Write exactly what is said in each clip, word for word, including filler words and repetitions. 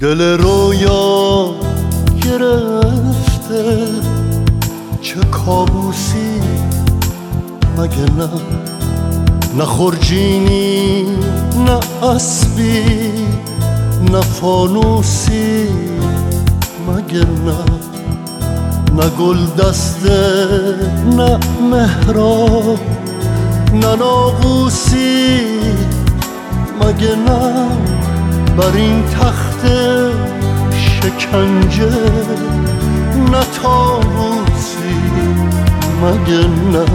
دل رویا گرفته، چه کابوسی مگه نه؟ نه خورجینی نه اسبی نه فانوسی مگه نه؟ نه گل دسته نه مهراب نه ناقوسی مگه نه؟ بر این تخت شکنجه نه طاووسی مگه نه؟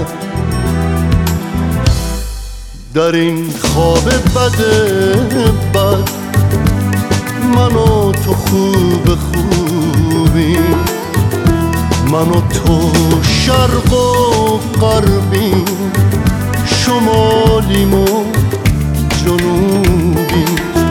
در این خواب بد بد من و تو خوب خوبی، من و تو شرق و غربی، شمالیم و جنوبی.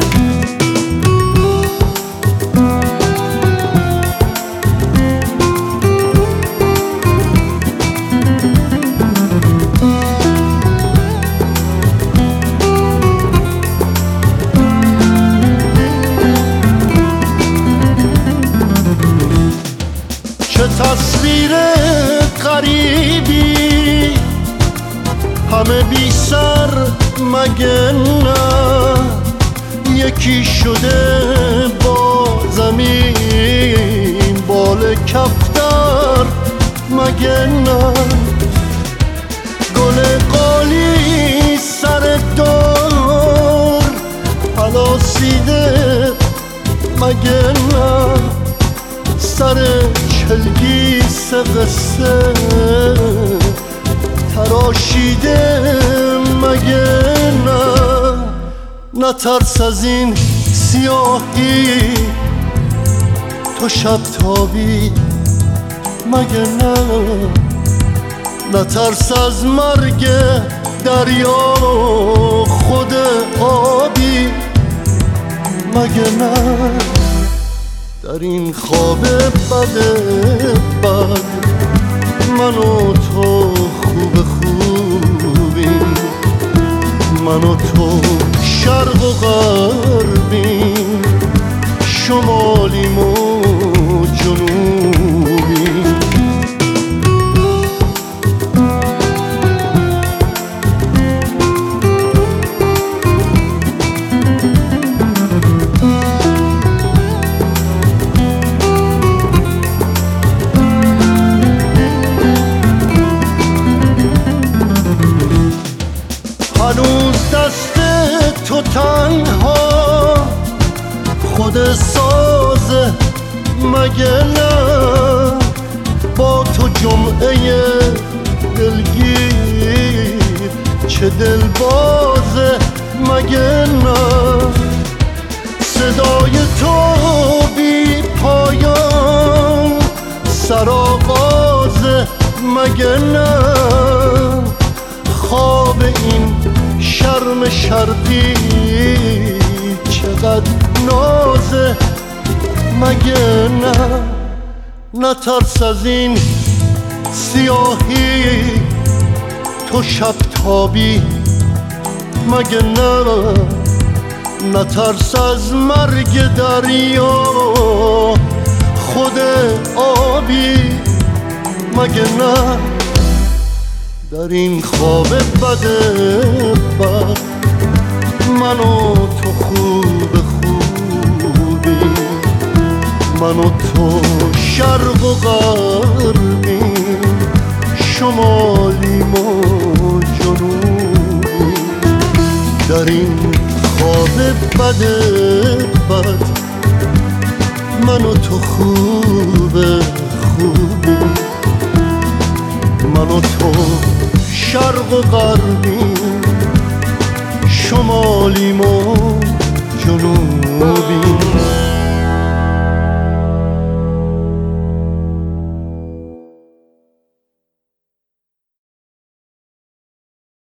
چه تصویر غریبی، همه بی سر مگه نه؟ یکی شده با زمین بال کفتر مگه نه؟ گل قالی سر دار پلاسیده مگه نه؟ سر چلگیس قصه تراشیده مگه نه؟ نه ترس از این سیاهی تو شب تابی مگه نه؟ نه ترس از مرگ دریا خود آبی مگه نه؟ در این خواب بد بد من و تو خوب خوبی، من و تو شرق و غربی، شمالیم و جنوبی. هنوز دست تو تنها خود سازه مگه نه؟ با تو جمعه دلگیر چه دل بازه مگه نه؟ صدای تو بی پایان سرآغازه مگه نه؟ خواب این شرم شرقی چقدر نازه مگه نه؟ نه ترس از این سیاهی تو شب تابی مگه نه؟ نه ترس از مرگ دریا خود آبی مگه نه؟ در این خواب بد بد من و تو خوب خوبی، من و تو شرق و غربی، شمالیم و جنوبی. در این خواب بد بد من و تو خوب خوبی، من و تو شرق و غربی، شمالیم و جنوبی.